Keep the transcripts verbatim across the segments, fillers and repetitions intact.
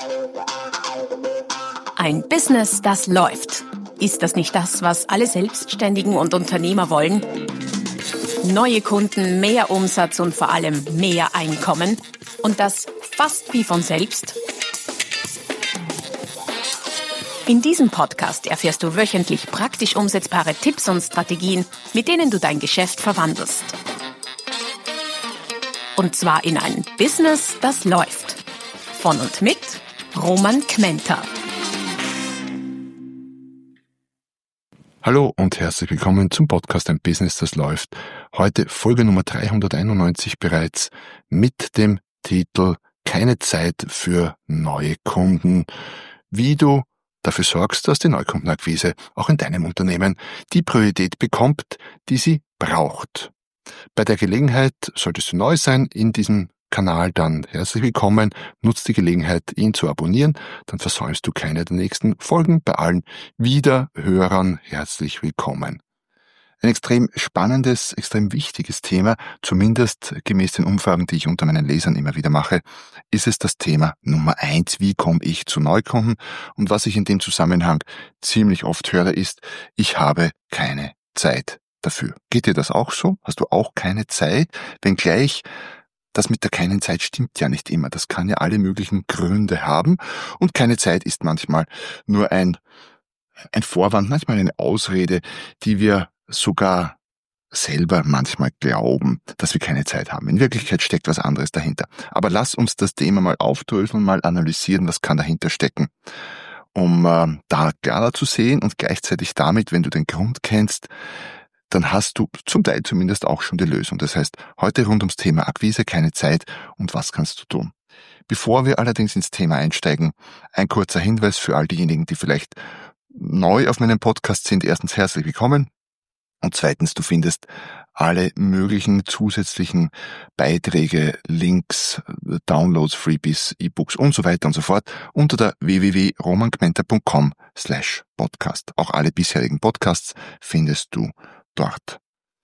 Ein Business, das läuft. Ist das nicht das, was alle Selbstständigen und Unternehmer wollen? Neue Kunden, mehr Umsatz und vor allem mehr Einkommen. Und das fast wie von selbst. In diesem Podcast erfährst du wöchentlich praktisch umsetzbare Tipps und Strategien, mit denen du dein Geschäft verwandelst. Und zwar in ein Business, das läuft. Von und mit Roman Kmenter. Hallo und herzlich willkommen zum Podcast Ein Business, das läuft. Heute Folge Nummer dreihunderteinundneunzig bereits mit dem Titel Keine Zeit für neue Kunden. Wie du dafür sorgst, dass die Neukundenakquise auch in deinem Unternehmen die Priorität bekommt, die sie braucht. Bei der Gelegenheit, solltest du neu sein in diesem Kanal, dann herzlich willkommen. Nutz die Gelegenheit, ihn zu abonnieren, dann versäumst du keine der nächsten Folgen. Bei allen Wiederhörern herzlich willkommen. Ein extrem spannendes, extrem wichtiges Thema, zumindest gemäß den Umfragen, die ich unter meinen Lesern immer wieder mache, ist es das Thema Nummer eins. Wie komme ich zu Neukunden? Und was ich in dem Zusammenhang ziemlich oft höre, ist, ich habe keine Zeit dafür. Geht dir das auch so? Hast du auch keine Zeit? Wenngleich das mit der keinen Zeit stimmt ja nicht immer. Das kann ja alle möglichen Gründe haben. Und keine Zeit ist manchmal nur ein, ein Vorwand, manchmal eine Ausrede, die wir sogar selber manchmal glauben, dass wir keine Zeit haben. In Wirklichkeit steckt was anderes dahinter. Aber lass uns das Thema mal aufdröseln, mal analysieren, was kann dahinter stecken. Um äh, da klarer zu sehen und gleichzeitig damit, wenn du den Grund kennst, dann hast du zum Teil zumindest auch schon die Lösung. Das heißt, heute rund ums Thema Akquise, keine Zeit und was kannst du tun. Bevor wir allerdings ins Thema einsteigen, ein kurzer Hinweis für all diejenigen, die vielleicht neu auf meinem Podcast sind. Erstens herzlich willkommen und zweitens, du findest alle möglichen zusätzlichen Beiträge, Links, Downloads, Freebies, E-Books und so weiter und so fort unter der w w w punkt roman kmenter punkt com slash podcast. Auch alle bisherigen Podcasts findest du dort.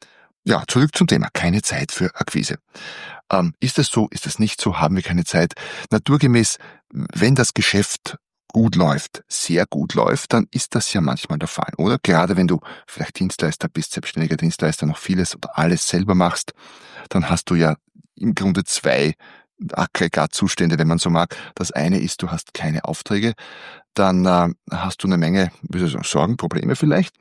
Ja, zurück zum Thema. Keine Zeit für Akquise. Ähm, ist es so? Ist es nicht so? Haben wir keine Zeit? Naturgemäß, wenn das Geschäft gut läuft, sehr gut läuft, dann ist das ja manchmal der Fall, oder? Gerade wenn du vielleicht Dienstleister bist, selbstständiger Dienstleister, noch vieles oder alles selber machst, dann hast du ja im Grunde zwei Aggregatzustände, wenn man so mag. Das eine ist, du hast keine Aufträge, dann äh, hast du eine Menge, wie soll ich sagen, Sorgen, Probleme vielleicht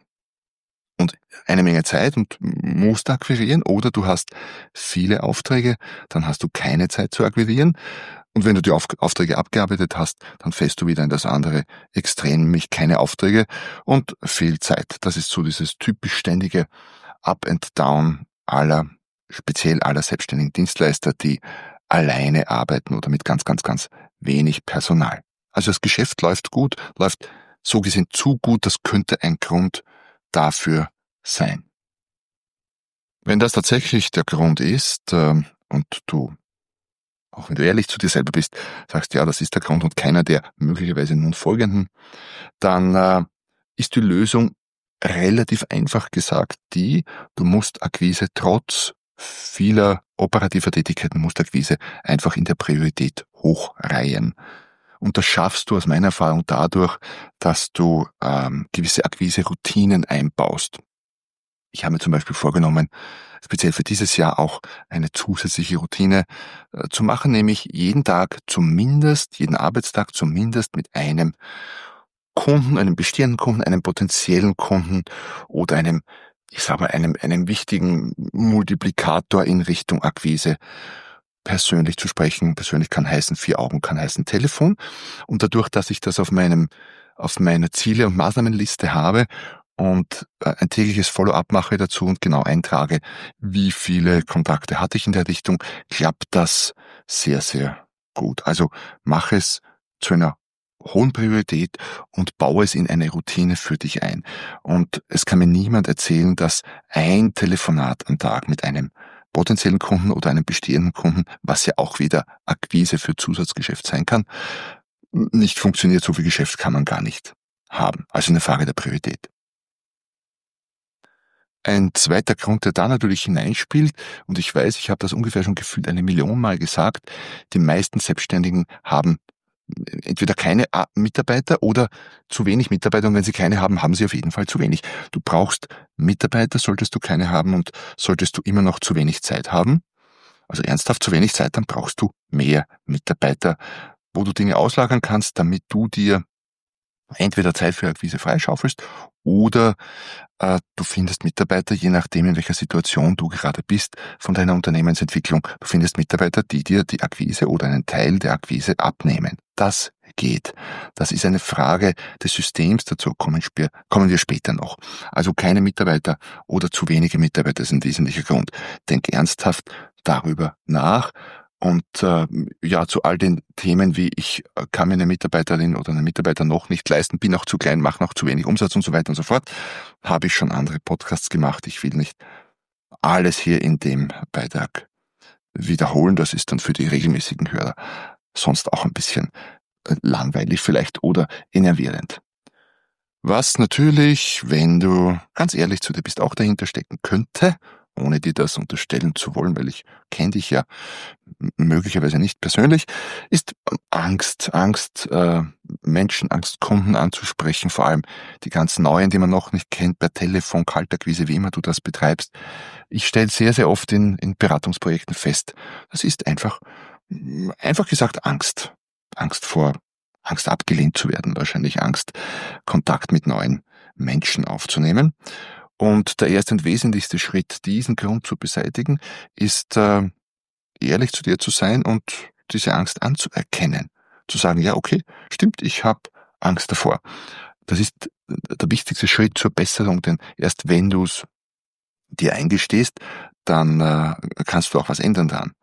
und eine Menge Zeit und musst akquirieren, oder du hast viele Aufträge, dann hast du keine Zeit zu akquirieren. Und wenn du die Aufträge abgearbeitet hast, dann fällst du wieder in das andere Extrem, nämlich keine Aufträge und viel Zeit. Das ist so dieses typisch ständige Up and Down aller, speziell aller selbstständigen Dienstleister, die alleine arbeiten oder mit ganz, ganz, ganz wenig Personal. Also das Geschäft läuft gut, läuft so gesehen zu gut, das könnte ein Grund dafür sein. Wenn das tatsächlich der Grund ist äh, und du, auch wenn du ehrlich zu dir selber bist, sagst, ja, das ist der Grund und keiner der möglicherweise nun folgenden, dann äh, ist die Lösung relativ einfach gesagt die, du musst Akquise trotz vieler operativer Tätigkeiten, musst Akquise einfach in der Priorität hochreihen. Und das schaffst du aus meiner Erfahrung dadurch, dass du ähm, gewisse Akquise-Routinen einbaust. Ich habe mir zum Beispiel vorgenommen, speziell für dieses Jahr auch eine zusätzliche Routine äh, zu machen, nämlich jeden Tag zumindest, jeden Arbeitstag zumindest mit einem Kunden, einem bestehenden Kunden, einem potenziellen Kunden oder einem, ich sag mal, einem, einem wichtigen Multiplikator in Richtung Akquise persönlich zu sprechen. Persönlich kann heißen vier Augen, kann heißen Telefon. Und dadurch, dass ich das auf meinem, auf meiner Ziele- und Maßnahmenliste habe und ein tägliches Follow-up mache dazu und genau eintrage, wie viele Kontakte hatte ich in der Richtung, klappt das sehr, sehr gut. Also mach es zu einer hohen Priorität und baue es in eine Routine für dich ein. Und es kann mir niemand erzählen, dass ein Telefonat am Tag mit einem potenziellen Kunden oder einem bestehenden Kunden, was ja auch wieder Akquise für Zusatzgeschäft sein kann, nicht funktioniert. So viel Geschäft kann man gar nicht haben. Also eine Frage der Priorität. Ein zweiter Grund, der da natürlich hineinspielt, und ich weiß, ich habe das ungefähr schon gefühlt eine Million Mal gesagt, die meisten Selbstständigen haben entweder keine Mitarbeiter oder zu wenig Mitarbeiter. Und wenn sie keine haben, haben sie auf jeden Fall zu wenig. Du brauchst Mitarbeiter, solltest du keine haben, und solltest du immer noch zu wenig Zeit haben, also ernsthaft zu wenig Zeit, dann brauchst du mehr Mitarbeiter, wo du Dinge auslagern kannst, damit du dir entweder Zeit für Akquise freischaufelst oder äh, du findest Mitarbeiter, je nachdem, in welcher Situation du gerade bist von deiner Unternehmensentwicklung. Du findest Mitarbeiter, die dir die Akquise oder einen Teil der Akquise abnehmen. Das geht. Das ist eine Frage des Systems, dazu kommen, kommen wir später noch. Also keine Mitarbeiter oder zu wenige Mitarbeiter ist ein wesentlicher Grund. Denk ernsthaft darüber nach. Und äh, ja, zu all den Themen wie ich kann mir eine Mitarbeiterin oder einen Mitarbeiter noch nicht leisten, bin auch zu klein, mache noch zu wenig Umsatz und so weiter und so fort, habe ich schon andere Podcasts gemacht. Ich will nicht alles hier in dem Beitrag wiederholen. Das ist dann für die regelmäßigen Hörer sonst auch ein bisschen langweilig vielleicht oder enervierend. Was natürlich, wenn du ganz ehrlich zu dir bist, auch dahinter stecken könnte, ohne dir das unterstellen zu wollen, weil ich kenne dich ja möglicherweise nicht persönlich, ist Angst. Angst, äh, Menschen, Angst, Kunden anzusprechen, vor allem die ganz Neuen, die man noch nicht kennt, per Telefon, Kaltakquise, wie immer du das betreibst. Ich stelle sehr, sehr oft in, in Beratungsprojekten fest, das ist einfach, einfach gesagt Angst. Angst vor, Angst abgelehnt zu werden, wahrscheinlich Angst, Kontakt mit neuen Menschen aufzunehmen. Und der erste und wesentlichste Schritt, diesen Grund zu beseitigen, ist äh, ehrlich zu dir zu sein und diese Angst anzuerkennen. Zu sagen, ja, okay, stimmt, ich habe Angst davor. Das ist der wichtigste Schritt zur Besserung, denn erst wenn du es dir eingestehst, dann äh, kannst du auch was ändern daran.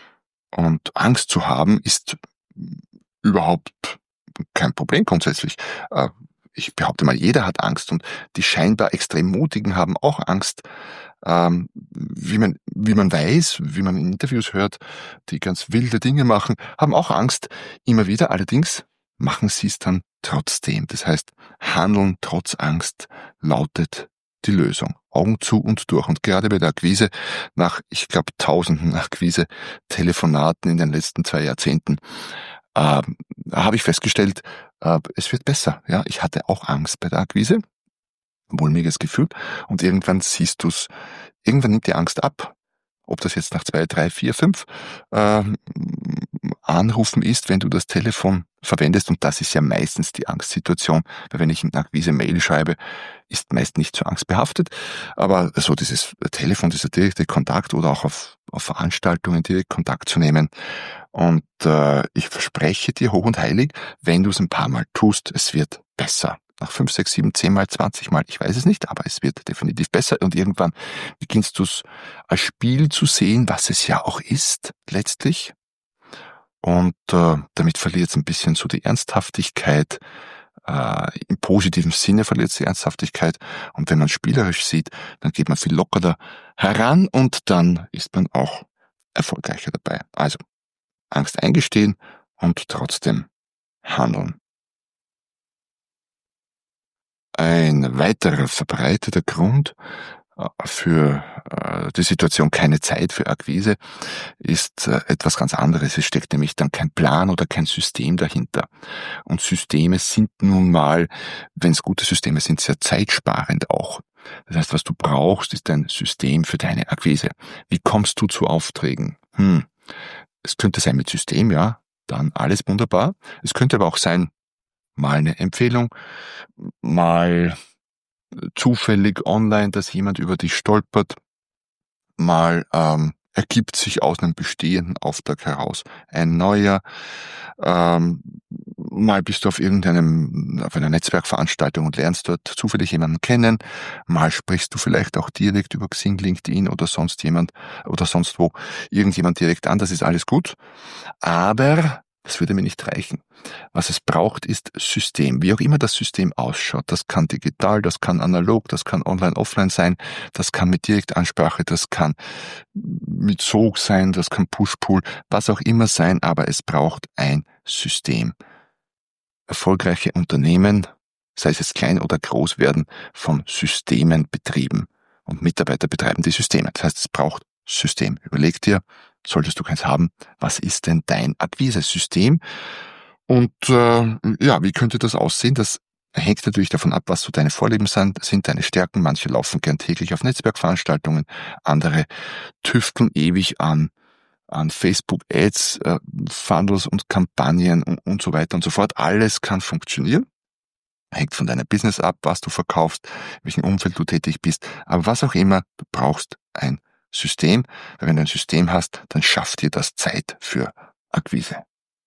Und Angst zu haben ist überhaupt kein Problem grundsätzlich. Äh, Ich behaupte mal, jeder hat Angst und die scheinbar extrem Mutigen haben auch Angst. Ähm, wie man, wie man weiß, wie man in Interviews hört, die ganz wilde Dinge machen, haben auch Angst immer wieder. Allerdings machen sie es dann trotzdem. Das heißt, handeln trotz Angst lautet die Lösung. Augen zu und durch. Und gerade bei der Akquise, nach, ich glaube, tausenden Akquise-Telefonaten in den letzten zwei Jahrzehnten, äh, habe ich festgestellt, äh, es wird besser. Ja, ich hatte auch Angst bei der Akquise, mulmiges Gefühl, und irgendwann siehst du's, irgendwann nimmt die Angst ab. Ob das jetzt nach zwei, drei, vier, fünf äh, Anrufen ist, wenn du das Telefon verwendest, und das ist ja meistens die Angstsituation, weil wenn ich in Akquise Mail schreibe, ist meist nicht so angstbehaftet, aber so dieses Telefon, dieser direkte Kontakt oder auch auf, auf Veranstaltungen direkt Kontakt zu nehmen. Und äh, ich verspreche dir hoch und heilig, wenn du es ein paar Mal tust, es wird besser. Nach fünf, sechs, sieben, zehn Mal, zwanzig Mal, ich weiß es nicht, aber es wird definitiv besser. Und irgendwann beginnst du es als Spiel zu sehen, was es ja auch ist, letztlich. Und äh, damit verliert es ein bisschen so die Ernsthaftigkeit. Äh, im positiven Sinne verliert es die Ernsthaftigkeit. Und wenn man spielerisch sieht, dann geht man viel lockerer heran und dann ist man auch erfolgreicher dabei. Also Angst eingestehen und trotzdem handeln. Ein weiterer verbreiteter Grund für die Situation keine Zeit für Akquise ist etwas ganz anderes. Es steckt nämlich dann kein Plan oder kein System dahinter. Und Systeme sind nun mal, wenn es gute Systeme sind, sehr zeitsparend auch. Das heißt, was du brauchst, ist ein System für deine Akquise. Wie kommst du zu Aufträgen? Hm. Es könnte sein mit System, ja, dann alles wunderbar. Es könnte aber auch sein, mal eine Empfehlung, mal zufällig online, dass jemand über dich stolpert, mal ähm, ergibt sich aus einem bestehenden Auftrag heraus ein neuer, ähm, mal bist du auf irgendeinem, auf einer Netzwerkveranstaltung und lernst dort zufällig jemanden kennen, mal sprichst du vielleicht auch direkt über Xing, LinkedIn oder sonst jemand oder sonst wo irgendjemand direkt an, das ist alles gut, aber das würde mir nicht reichen. Was es braucht, ist System. Wie auch immer das System ausschaut. Das kann digital, das kann analog, das kann online, offline sein, das kann mit Direktansprache, das kann mit Sog sein, das kann Push-Pull, was auch immer sein, aber es braucht ein System. Erfolgreiche Unternehmen, sei es jetzt klein oder groß, werden von Systemen betrieben. Und Mitarbeiter betreiben die Systeme. Das heißt, es braucht System. Überleg dir, solltest du keins haben, was ist denn dein Akquise-System? Und äh, ja, wie könnte das aussehen? Das hängt natürlich davon ab, was so deine Vorlieben sind, sind deine Stärken. Manche laufen gern täglich auf Netzwerkveranstaltungen, andere tüfteln ewig an an Facebook-Ads, äh, Funnels und Kampagnen und, und so weiter und so fort. Alles kann funktionieren. Hängt von deinem Business ab, was du verkaufst, in welchem Umfeld du tätig bist. Aber was auch immer, du brauchst ein System. Weil wenn du ein System hast, dann schafft dir das Zeit für Akquise.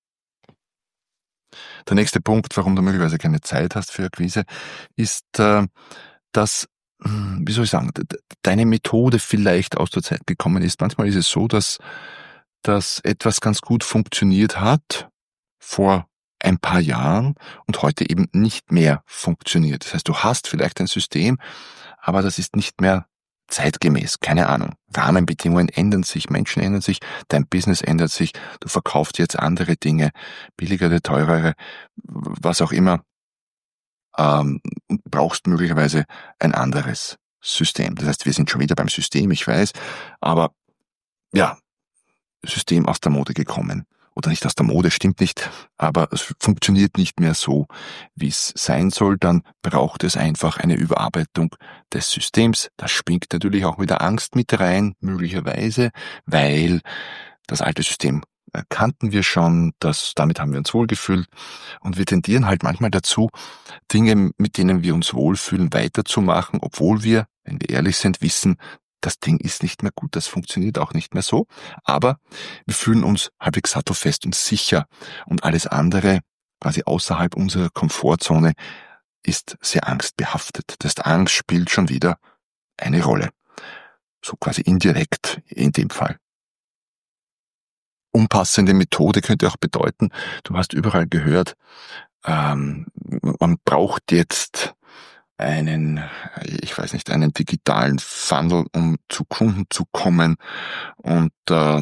Der nächste Punkt, warum du möglicherweise keine Zeit hast für Akquise, ist, äh, dass, wie soll ich sagen, deine Methode vielleicht aus der Zeit gekommen ist. Manchmal ist es so, dass, dass etwas ganz gut funktioniert hat vor ein paar Jahren und heute eben nicht mehr funktioniert. Das heißt, du hast vielleicht ein System, aber das ist nicht mehr zeitgemäß, keine Ahnung. Rahmenbedingungen ändern sich, Menschen ändern sich, dein Business ändert sich, du verkaufst jetzt andere Dinge, billigere, teurere, was auch immer, ähm, und brauchst möglicherweise ein anderes System. Das heißt, wir sind schon wieder beim System, ich weiß, aber ja, System aus der Mode gekommen. Oder nicht aus der Mode, stimmt nicht, aber es funktioniert nicht mehr so, wie es sein soll, dann braucht es einfach eine Überarbeitung des Systems. Da schwingt natürlich auch wieder Angst mit rein, möglicherweise, weil das alte System kannten wir schon, das, damit haben wir uns wohlgefühlt und wir tendieren halt manchmal dazu, Dinge, mit denen wir uns wohlfühlen, weiterzumachen, obwohl wir, wenn wir ehrlich sind, wissen, das Ding ist nicht mehr gut, das funktioniert auch nicht mehr so, aber wir fühlen uns halbwegs sattelfest und sicher und alles andere, quasi außerhalb unserer Komfortzone, ist sehr angstbehaftet. Das heißt, Angst spielt schon wieder eine Rolle, so quasi indirekt in dem Fall. Unpassende Methode könnte auch bedeuten, du hast überall gehört, ähm, man braucht jetzt einen, ich weiß nicht, einen digitalen Funnel, um zu Kunden zu kommen und äh,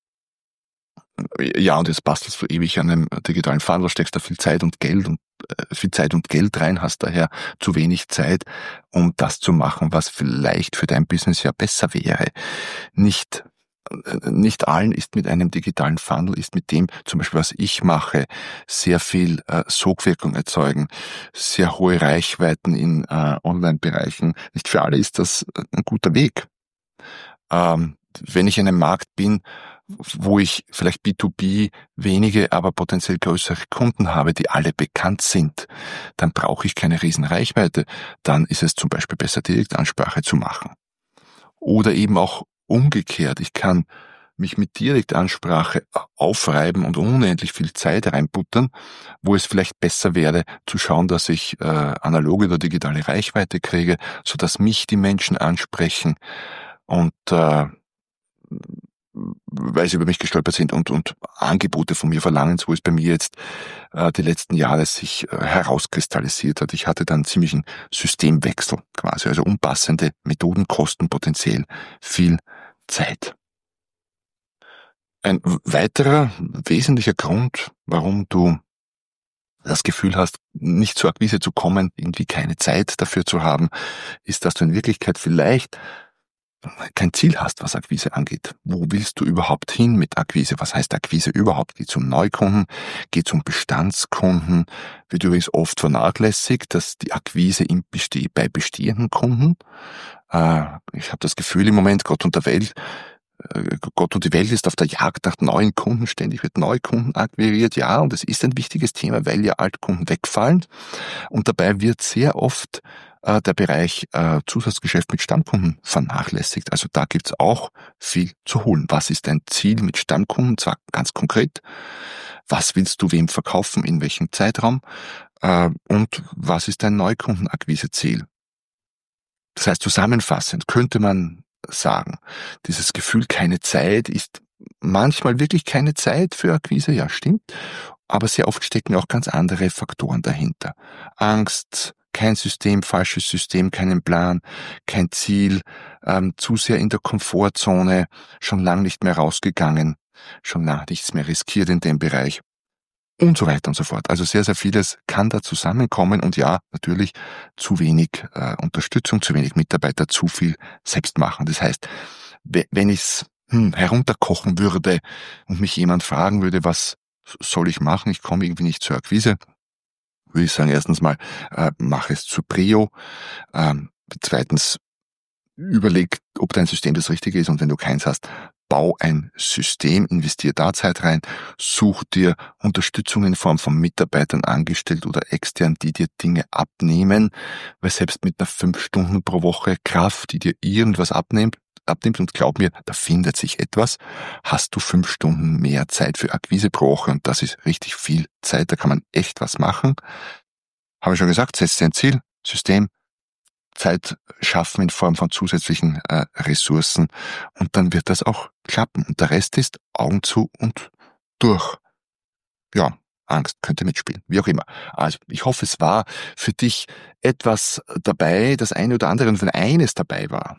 ja, und jetzt bastelst du ewig an einem digitalen Funnel, steckst da viel Zeit und Geld und äh, viel Zeit und Geld rein, hast daher zu wenig Zeit, um das zu machen, was vielleicht für dein Business ja besser wäre. Nicht Nicht allen ist mit einem digitalen Funnel, ist mit dem, zum Beispiel was ich mache, sehr viel äh, Sogwirkung erzeugen, sehr hohe Reichweiten in äh, Online-Bereichen. Nicht für alle ist das ein guter Weg. Ähm, wenn ich in einem Markt bin, wo ich vielleicht B zwei B wenige, aber potenziell größere Kunden habe, die alle bekannt sind, dann brauche ich keine riesen Reichweite. Dann ist es zum Beispiel besser, Direktansprache zu machen. Oder eben auch umgekehrt, ich kann mich mit Direktansprache aufreiben und unendlich viel Zeit reinbuttern, wo es vielleicht besser wäre, zu schauen, dass ich äh, analoge oder digitale Reichweite kriege, sodass mich die Menschen ansprechen und äh, weil sie über mich gestolpert sind und, und Angebote von mir verlangen, so ist bei mir jetzt äh, die letzten Jahre sich äh, herauskristallisiert hat. Ich hatte dann ziemlich einen Systemwechsel quasi, also unpassende Methoden kosten potenziell viel Zeit. Ein weiterer wesentlicher Grund, warum du das Gefühl hast, nicht zur Akquise zu kommen, irgendwie keine Zeit dafür zu haben, ist, dass du in Wirklichkeit vielleicht kein Ziel hast, was Akquise angeht. Wo willst du überhaupt hin mit Akquise? Was heißt Akquise überhaupt? Geht es um Neukunden? Geht es um Bestandskunden? Wird übrigens oft vernachlässigt, dass die Akquise im Beste- bei bestehenden Kunden, äh, ich habe das Gefühl im Moment, Gott und der Welt, äh, Gott und die Welt ist auf der Jagd nach neuen Kunden, ständig wird Neukunden akquiriert, ja, und es ist ein wichtiges Thema, weil ja Altkunden wegfallen und dabei wird sehr oft der Bereich äh, Zusatzgeschäft mit Stammkunden vernachlässigt. Also da gibt's auch viel zu holen. Was ist dein Ziel mit Stammkunden? Zwar ganz konkret. Was willst du wem verkaufen? In welchem Zeitraum? Äh, und was ist dein Neukundenakquiseziel? Das heißt, zusammenfassend könnte man sagen, dieses Gefühl, keine Zeit, ist manchmal wirklich keine Zeit für Akquise. Ja, stimmt. Aber sehr oft stecken auch ganz andere Faktoren dahinter. Angst, kein System, falsches System, keinen Plan, kein Ziel, ähm, zu sehr in der Komfortzone, schon lang nicht mehr rausgegangen, schon lange nichts mehr riskiert in dem Bereich und so weiter und so fort. Also sehr, sehr vieles kann da zusammenkommen und ja, natürlich zu wenig äh, Unterstützung, zu wenig Mitarbeiter, zu viel selbst machen. Das heißt, wenn ich es hm, herunterkochen würde und mich jemand fragen würde, was soll ich machen? Ich komme irgendwie nicht zur Akquise. Würde ich sagen, erstens mal, äh, mach es zu Prio. Ähm, zweitens, überleg, ob dein System das Richtige ist, und wenn du keins hast, bau ein System, investier da Zeit rein, such dir Unterstützung in Form von Mitarbeitern, angestellt oder extern, die dir Dinge abnehmen, weil selbst mit einer fünf Stunden pro Woche Kraft, die dir irgendwas abnimmt, abnimmt, und glaub mir, da findet sich etwas, hast du fünf Stunden mehr Zeit für Akquise pro Woche, und das ist richtig viel Zeit, da kann man echt was machen. Habe ich schon gesagt, setz dir ein Ziel, System, Zeit schaffen in Form von zusätzlichen äh, Ressourcen, und dann wird das auch klappen. Und der Rest ist Augen zu und durch. Ja, Angst könnte mitspielen, wie auch immer. Also ich hoffe, es war für dich etwas dabei, das eine oder andere, und wenn eines dabei war,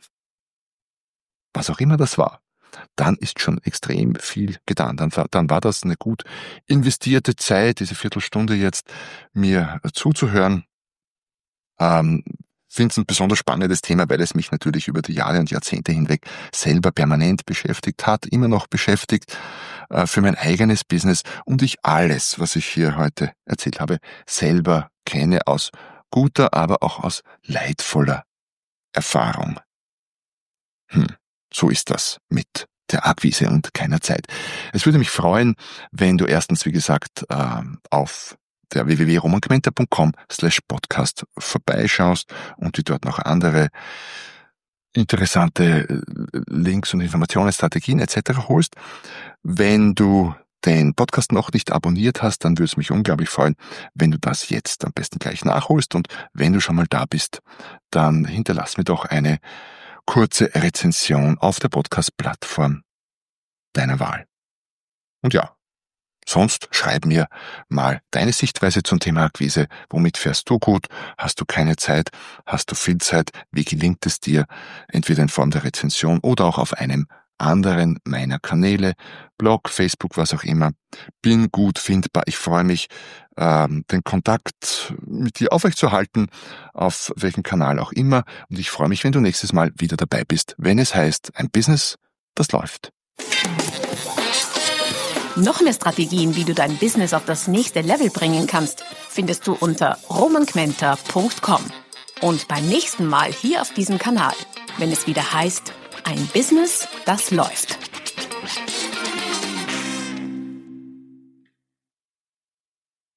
was auch immer das war, dann ist schon extrem viel getan. Dann, dann war das eine gut investierte Zeit, diese Viertelstunde jetzt mir zuzuhören. Ähm, finde es ein besonders spannendes Thema, weil es mich natürlich über die Jahre und Jahrzehnte hinweg selber permanent beschäftigt hat, immer noch beschäftigt, äh, für mein eigenes Business, und ich alles, was ich hier heute erzählt habe, selber kenne, aus guter, aber auch aus leidvoller Erfahrung. Hm, so ist das mit der Akquise und keiner Zeit. Es würde mich freuen, wenn du erstens, wie gesagt, äh, auf der w w w punkt romangmenta punkt com slash podcast vorbeischaust und dir dort noch andere interessante Links und Informationen, Strategien et cetera holst. Wenn du den Podcast noch nicht abonniert hast, dann würde es mich unglaublich freuen, wenn du das jetzt am besten gleich nachholst, und wenn du schon mal da bist, dann hinterlass mir doch eine kurze Rezension auf der Podcast-Plattform deiner Wahl. Und ja, sonst schreib mir mal deine Sichtweise zum Thema Akquise. Womit fährst du gut? Hast du keine Zeit? Hast du viel Zeit? Wie gelingt es dir? Entweder in Form der Rezension oder auch auf einem anderen meiner Kanäle, Blog, Facebook, was auch immer. Bin gut findbar. Ich freue mich, ähm, den Kontakt mit dir aufrechtzuerhalten, auf welchem Kanal auch immer. Und ich freue mich, wenn du nächstes Mal wieder dabei bist, wenn es heißt, ein Business, das läuft. Noch mehr Strategien, wie du dein Business auf das nächste Level bringen kannst, findest du unter romangmenta punkt com. Und beim nächsten Mal hier auf diesem Kanal, wenn es wieder heißt, ein Business, das läuft.